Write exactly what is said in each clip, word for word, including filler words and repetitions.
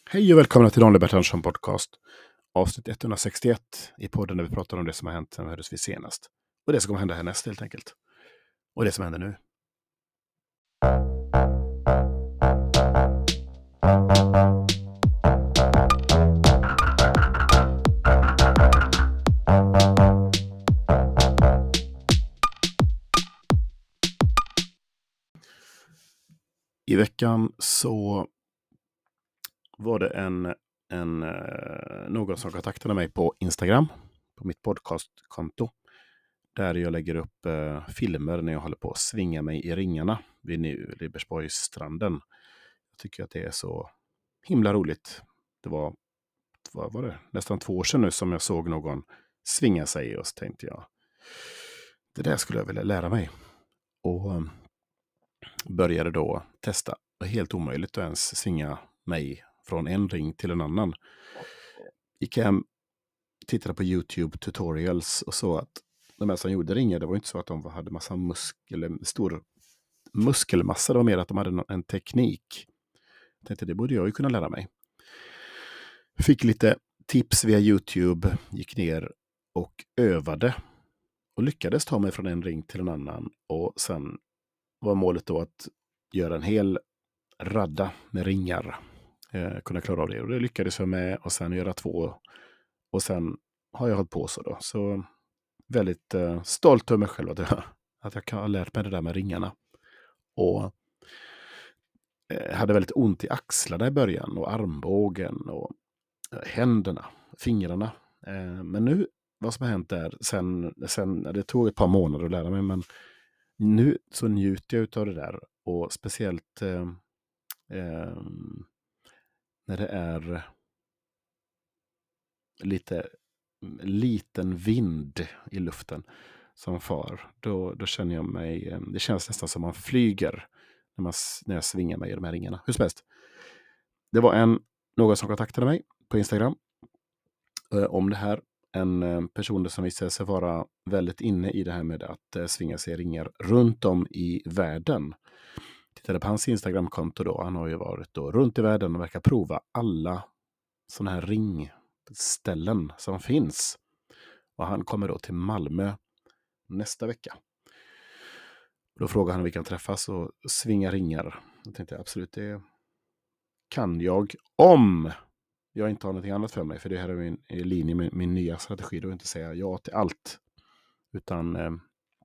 Hej och välkomna till Daniel Bertilsson podcast. Avsnitt etthundrasextioett i podden där vi pratar om det som har hänt sen vi hördes vi senast. Och det som kommer hända härnäst helt enkelt. Och det som händer nu. I veckan så var det en, en, någon som kontaktade mig på Instagram, på mitt podcastkonto, där jag lägger upp eh, filmer när jag håller på att svinga mig i ringarna vid Libersborgsstranden. Jag tycker att det är så himla roligt. Det var, vad var det? Nästan två år sedan nu som jag såg någon svinga sig och så tänkte jag, det där skulle jag vilja lära mig. Och um, började då testa. Det var helt omöjligt att ens svinga mig från en ring till en annan. Gick hem, tittade på YouTube tutorials och så att de här som gjorde ringar, det var inte så att de hade massa muskel, stor muskelmassa, det var mer att de hade en teknik. Jag tänkte, det borde jag ju kunna lära mig. Fick lite tips via YouTube, gick ner och övade och lyckades ta mig från en ring till en annan, och sen var målet då att göra en hel radda med ringar. Eh, kunna klara av det, och det lyckades jag med, och sen göra två, och sen har jag hållit på så då. Så väldigt eh, stolt över mig själv att jag, att jag kan ha lärt mig det där med ringarna. Och eh, hade väldigt ont i axlarna i början, och armbågen och eh, händerna, fingrarna. Eh, men nu, vad som har hänt där, sen, sen, det tog ett par månader att lära mig, men nu så njuter jag av det där, och speciellt eh, eh, när det är lite liten vind i luften som far, då, då känner jag mig, det känns nästan som man flyger när, man, när jag svingar mig i de här ringarna. Hur som helst, det var en, någon som kontaktade mig på Instagram eh, om det här. En eh, person som visade sig vara väldigt inne i det här med att eh, svinga sig i ringar runt om i världen. Tittade på hans Instagram-konto då, han har ju varit då runt i världen och verkar prova alla sådana här ringställen som finns. Och han kommer då till Malmö nästa vecka. Då frågar han om vi kan träffas och svinga ringar. Jag tänkte absolut, det kan jag om jag inte har något annat för mig. För det här är min, i linje med min nya strategi. Då inte säga ja till allt. Utan eh,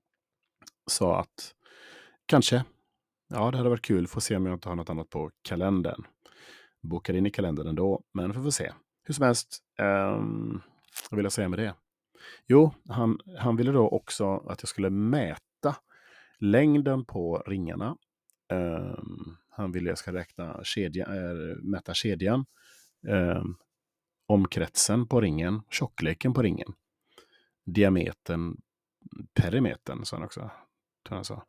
sa att kanske, ja det hade varit kul. Får se om jag inte har något annat på kalendern. Bokar in i kalendern ändå, men får få se. Hur som helst, eh, vad vill jag säga med det? Jo, han, han ville då också att jag skulle mäta längden på ringarna. Um, han ville att jag ska räkna kedja, äh, mäta kedjan, um, omkretsen på ringen, tjockleken på ringen, diametern, perimetern, sa han också. Han sa.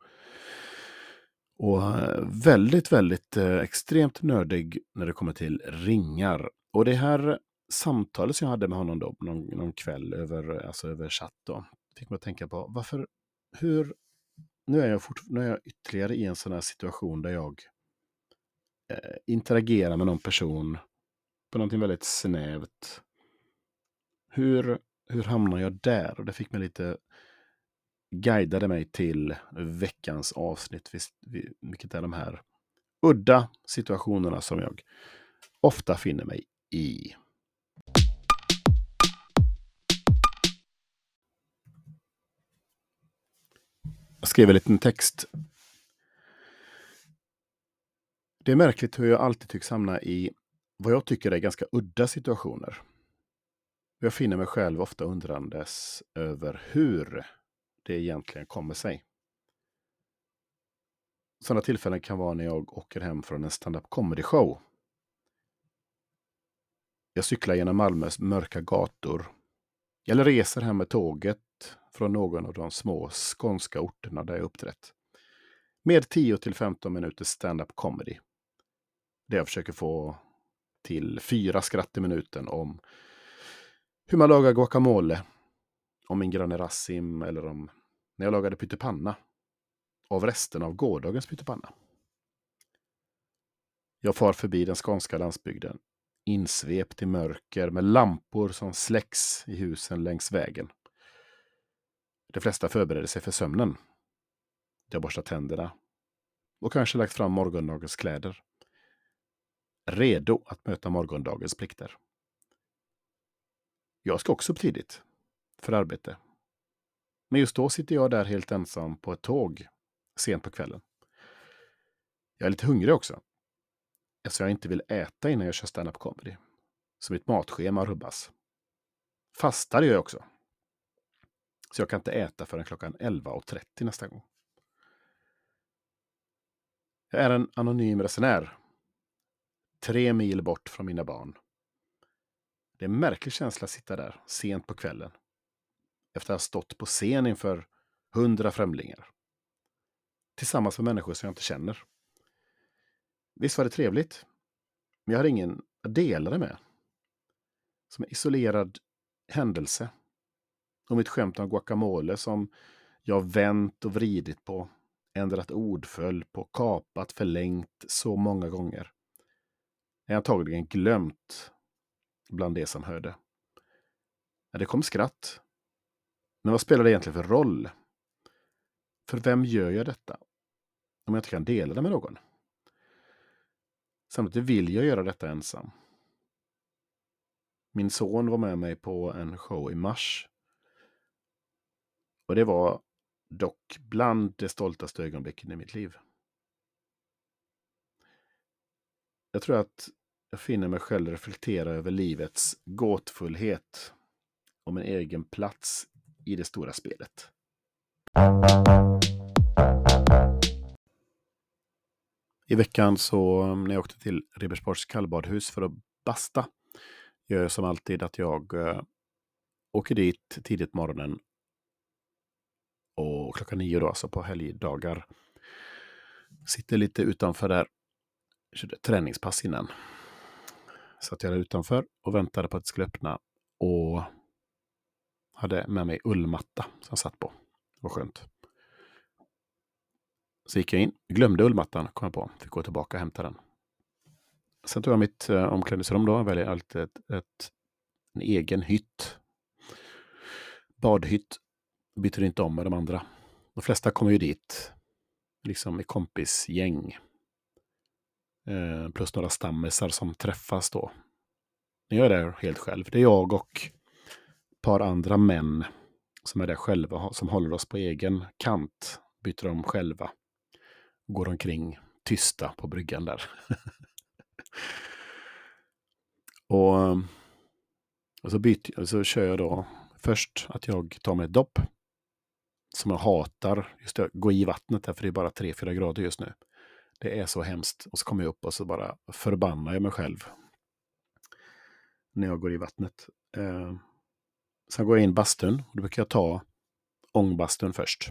Och uh, väldigt, väldigt uh, extremt nördig när det kommer till ringar. Och det här samtalet som jag hade med honom då någon, någon kväll över, alltså över chatt då, fick mig att tänka på varför, hur, nu är jag, fort, nu är jag ytterligare i en sån här situation där jag eh, interagerar med någon person på någonting väldigt snävt. Hur, hur hamnar jag där? Och det fick mig lite, guidade mig till veckans avsnitt, vilket är de här udda situationerna som jag ofta finner mig i. Jag skrev en liten text. Det är märkligt hur jag alltid tycks hamna i vad jag tycker är ganska udda situationer. Jag finner mig själv ofta undrandes över hur det egentligen kommer sig. Sådana tillfällen kan vara när jag åker hem från en stand-up comedy show. Jag cyklar genom Malmös mörka gator. Eller reser hem med tåget från någon av de små skånska orterna där jag uppträtt. Med tio till femton minuters stand-up comedy. Där jag försöker få till fyra skratt i minuten om hur man lagar guacamole. Om min granne Rassim, eller om när jag lagade pyttipanna. Av resten av gårdagens pyttipanna. Jag far förbi den skånska landsbygden. insvept i mörker med lampor som släcks i husen längs vägen. De flesta förbereder sig för sömnen. De har borstat tänderna och kanske lagt fram morgondagens kläder. Redo att möta morgondagens plikter. Jag ska också upp tidigt för arbete. Men just då sitter jag där helt ensam på ett tåg sent på kvällen. Jag är lite hungrig också. Eftersom jag inte vill äta innan jag kör stand-up comedy. Så mitt matschema rubbas. Fastar gör jag också. Så jag kan inte äta förrän klockan elva och trettio nästa gång. Jag är en anonym resenär. Tre mil bort från mina barn. Det är en märklig känsla att sitta där sent på kvällen. Efter att ha stått på scen inför hundra främlingar. Tillsammans med människor som jag inte känner. Visst var det trevligt. Men jag har ingen att dela det med. Som en isolerad händelse. Och mitt skämt om guacamole som jag vänt och vridit på. Ändrat ordföljd på, kapat, förlängt så många gånger. Jag har antagligen glömt bland det som hörde. Det kom skratt. Men vad spelar det egentligen för roll? För vem gör jag detta? Om jag inte kan dela det med någon. Samtidigt vill jag göra detta ensam. Min son var med mig på en show i mars. Och det var dock bland de stoltaste ögonblicken i mitt liv. Jag tror att jag finner mig själv reflektera över livets gåtfullhet och min egen plats i det stora spelet. I veckan så när jag åkte till Ribersborgs kallbadhus för att basta gör jag som alltid att jag äh, åker dit tidigt på morgonen och klockan nio då, alltså på helgdagar. Sitter lite utanför där. Körde träningspass innan. Satt jag där utanför och väntade på att det skulle öppna och hade med mig ullmatta som jag satt på. Det var skönt. Så gick jag in, glömde ullmattan, kom jag på. Fick gå tillbaka och hämta den. Sen tog jag mitt eh, omklädningsrum då. Jag väljer alltid ett, ett, en egen hytt. Badhytt. Byter inte om med de andra. De flesta kommer ju dit. Liksom i kompisgäng. Eh, plus några stammisar som träffas då. Jag är där helt själv. Det är jag och ett par andra män som är där själva. Som håller oss på egen kant. Byter om själva. Går omkring tysta på bryggan där. och, och så, byter, och så kör jag då först att jag tar mig ett dopp. Som jag hatar. Just det, gå i vattnet där för det är bara tre fyra grader just nu. Det är så hemskt. Och så kommer jag upp och så bara förbannar jag mig själv. När jag går i vattnet. Eh, sen går jag in i bastun. Och då brukar jag ta ångbastun först.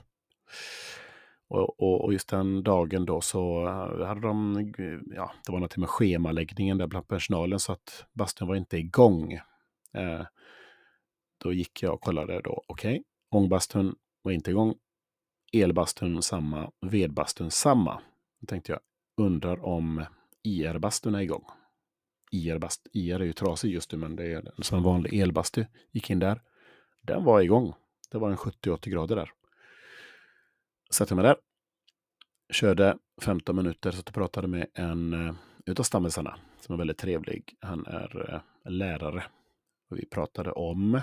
Och, och, och just den dagen då så hade de, ja, det var något med schemaläggningen där bland personalen så att bastun var inte igång. Eh, då gick jag och kollade då, okej, okay, ångbastun var inte igång, elbastun samma, vedbastun samma. Då tänkte jag, undrar om I R-bastun är igång. I R-bast, I R är ju trasig just nu men det är en sån vanlig elbastu. Gick in där, den var igång. Det var en sjuttio åttio grader där. Satte mig där. Körde femton minuter så jag pratade med en uh, utav stammisarna som är väldigt trevlig. Han är uh, lärare. Och vi pratade om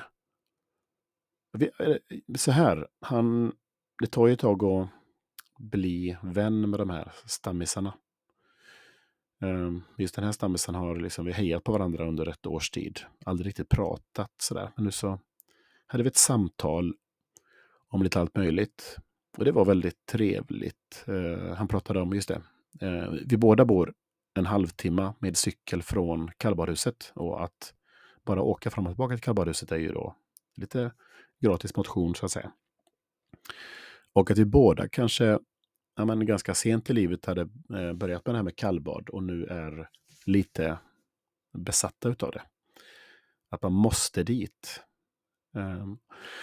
vi, uh, så här. Han, det tar ju ett tag att bli vän med de här stammisarna. Uh, just den här stammisen har liksom, vi hejat på varandra under ett års tid. Aldrig riktigt pratat sådär. Men nu så hade vi ett samtal om lite allt möjligt. Och det var väldigt trevligt. Uh, han pratade om just det. Uh, vi båda bor en halvtimme med cykel från kallbadhuset. Och att bara åka fram och tillbaka till kallbadhuset är ju då lite gratis motion så att säga. Och att vi båda kanske ja, men ganska sent i livet hade uh, börjat med det här med kallbad. Och nu är lite besatta utav det. Att man måste dit. Uh,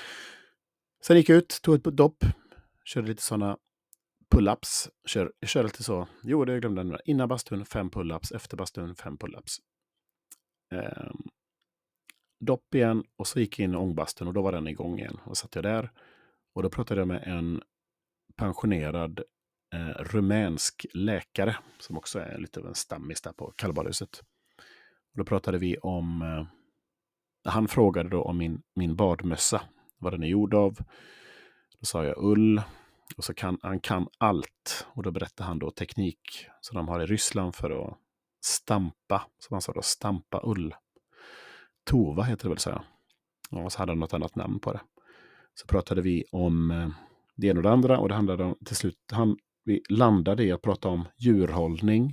sen gick jag ut, tog ett dopp. Körde lite sådana pull-ups. Kör, jag körde lite så. Jo, det glömde jag. Innan bastun fem pull-ups. Efter bastun fem pull-ups. Eh, dopp igen och så gick jag in i ångbastun och då var den igång igen. Och satt jag där och då pratade jag med en pensionerad eh, rumänsk läkare som också är lite av en stammis där på kallbadhuset. Och då pratade vi om, eh, han frågade då om min, min badmössa, vad den är gjord av. Då sa jag ull. Och så kan han kan allt. Och då berättade han då teknik som de har i Ryssland för att stampa, som han sa då, stampa ull. Tova heter det väl, så jag. Ja, och så hade han något annat namn på det. Så pratade vi om eh, det ena och det andra och det handlade om, till slut, han, vi landade i att prata om djurhållning.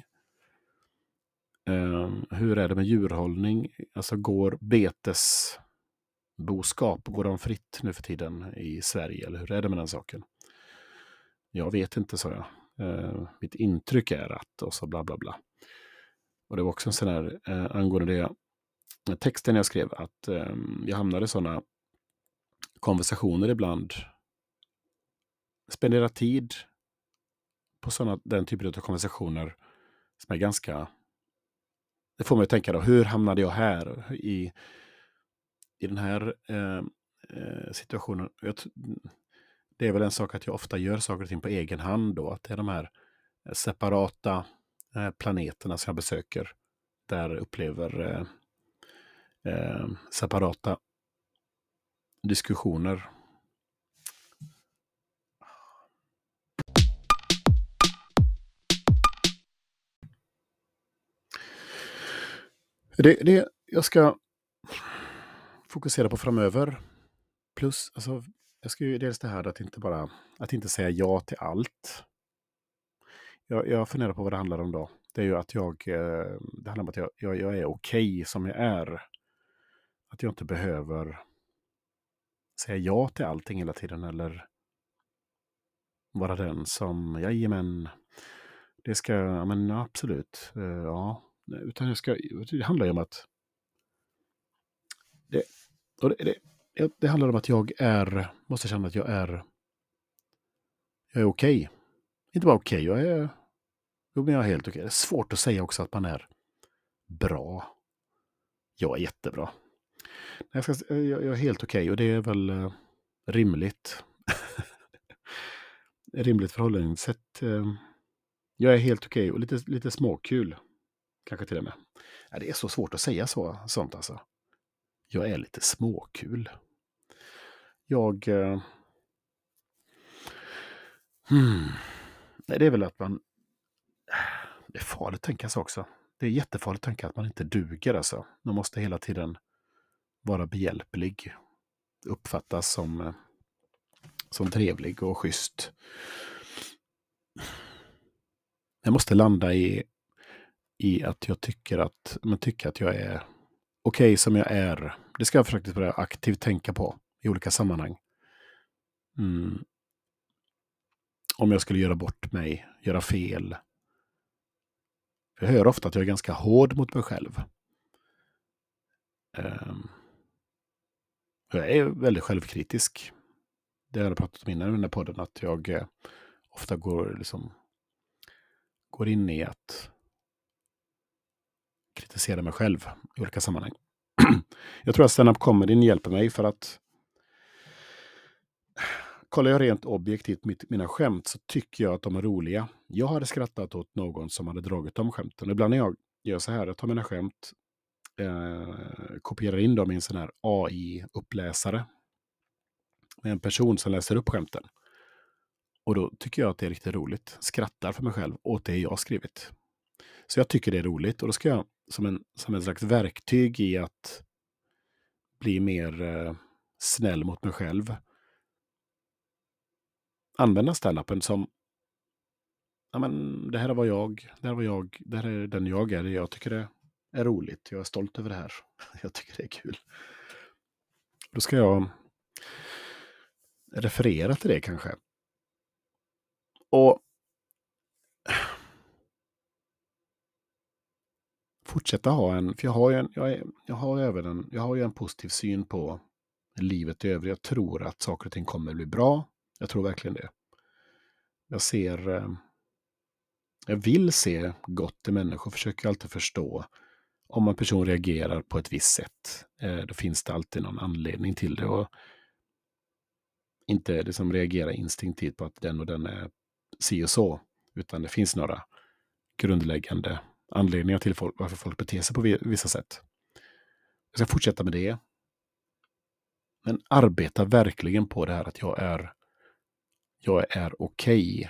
Eh, hur är det med djurhållning? Alltså går betesboskap, går de fritt nu för tiden i Sverige? Eller hur är det med den saken? Jag vet inte, sa jag. Eh, mitt intryck är att, och så bla bla bla. Och det var också en sån här, eh, angående det, texten jag skrev, att eh, jag hamnade i sådana konversationer ibland. Spendera tid på såna, den typen av konversationer som är ganska, det får mig att tänka då, hur hamnade jag här i, i den här eh, eh, situationen? Jag, det är väl en sak att jag ofta gör saker och ting på egen hand då, att det är de här separata eh, planeterna som jag besöker, där jag upplever eh, eh, separata diskussioner. Det, det jag ska fokusera på framöver. Plus, alltså, jag ska ju dels det här att inte bara, att inte säga ja till allt. Jag, jag funderar på vad det handlar om då. Det är ju att jag, eh, det handlar om att jag, jag, jag är okej som jag är. Att jag inte behöver säga ja till allting hela tiden eller vara den som, jajamän, det ska, ja men absolut, eh, ja. Utan jag ska, det handlar ju om att det, och det, det, det handlar om att jag är, måste känna att jag är, jag är okej. Inte bara okej, jag är, jo, men jag är helt okej. Det är svårt att säga också att man är bra. Jag är jättebra. Jag, ska, jag, jag är helt okej och det är väl uh, rimligt. rimligt förhållningssätt. Uh, jag är helt okej och lite, lite småkul. Kanske till och med. Ja, det är så svårt att säga så, sånt alltså. Jag är lite småkul. Jag... Uh, hmm, nej, det är väl att man... Det är farligt att tänka så också. Det är jättefarligt att tänka att man inte duger alltså. Man måste hela tiden vara behjälplig. Uppfattas som, som trevlig och schysst. Jag måste landa i, i att jag tycker att, man tycker att jag är okej okay som jag är. Det ska jag faktiskt börja aktivt tänka på i olika sammanhang. Mm. Om jag skulle göra bort mig, göra fel. Jag hör ofta att jag är ganska hård mot mig själv. Um. Jag är väldigt självkritisk. Det har jag pratat om innan i den här podden, att jag eh, ofta går, liksom, går in i att kritisera mig själv i olika sammanhang. Jag tror att stand-up comedy hjälper mig för att kollar jag rent objektivt mitt, mina skämt så tycker jag att de är roliga. Jag hade skrattat åt någon som hade dragit de skämten. Ibland när jag gör så här, jag tar mina skämt, eh, kopierar in dem i en sån här A I-uppläsare med en person som läser upp skämten. Och då tycker jag att det är riktigt roligt. Skrattar för mig själv åt det jag har skrivit. Så jag tycker det är roligt. Och då ska jag som en, som en slags verktyg i att bli mer eh, snäll mot mig själv använda stand-upen som ja, men det här är vad jag, det här är vad jag, det här är den jag är. Jag tycker det är roligt. Jag är stolt över det här. Jag tycker det är kul. Då ska jag referera till det kanske. Och fortsätta ha en, för jag har ju en, jag, är, jag har även en, jag har ju en positiv syn på livet i övrigt. Jag tror att saker och ting kommer bli bra. Jag tror verkligen det. Jag ser, jag vill se gott i människor, försöker alltid förstå om en person reagerar på ett visst sätt, eh, då finns det alltid någon anledning till det. Och inte det som reagerar instinktivt på att den och den är si och så, utan det finns några grundläggande anledningar till folk, varför folk beter sig på vissa sätt. Jag ska fortsätta med det. Men arbeta verkligen på det här att jag är, jag är okej.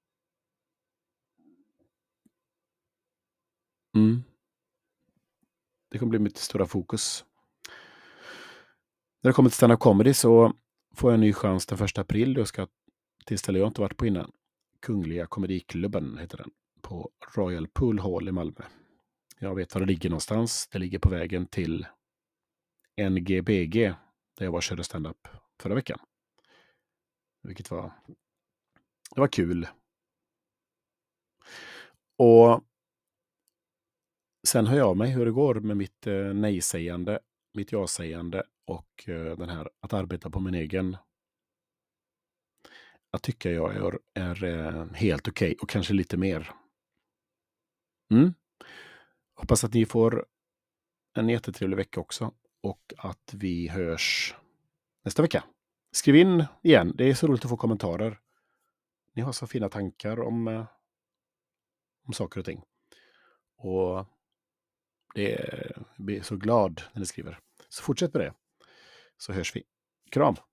Mm. Det kommer bli mitt stora fokus. När det kommer till stand-up comedy så får jag en ny chans den första april. Jag ska till ställe jag inte varit på innan. Kungliga komediklubben heter den. På Royal Pool Hall i Malmö. Jag vet var det ligger någonstans. Det ligger på vägen till N G B G. Där jag var och körde stand-up förra veckan. Vilket var, det var kul. Och sen hör jag mig hur det går med mitt eh, nej-sägande, mitt ja-sägande och eh, den här att arbeta på min egen. Jag tycker jag är, är eh, helt okej okay, och kanske lite mer. Mm. Hoppas att ni får en jättetrevlig vecka också och att vi hörs nästa vecka. Skriv in igen, det är så roligt att få kommentarer. Ni har så fina tankar om, eh, om saker och ting. Och det är, jag blir så glad när ni skriver. Så fortsätt med det. Så hörs vi. Kram!